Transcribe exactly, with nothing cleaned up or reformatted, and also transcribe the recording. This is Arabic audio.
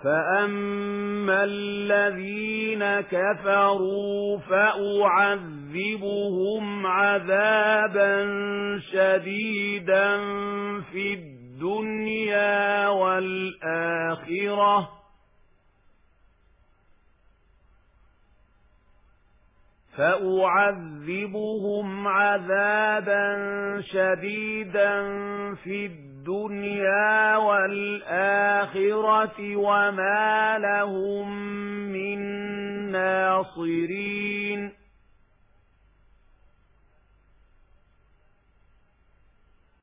فَأَمَّا الَّذِينَ كَفَرُوا فَأُعَذِّبُهُمْ عَذَابًا شَدِيدًا فِي الدُّنْيَا وَالْآخِرَةِ فَأُعَذِّبُهُمْ عَذَابًا شَدِيدًا فِي الدُّنْيَا وَالْآخِرَةِ وَمَا لَهُم مِّن نَّاصِرِينَ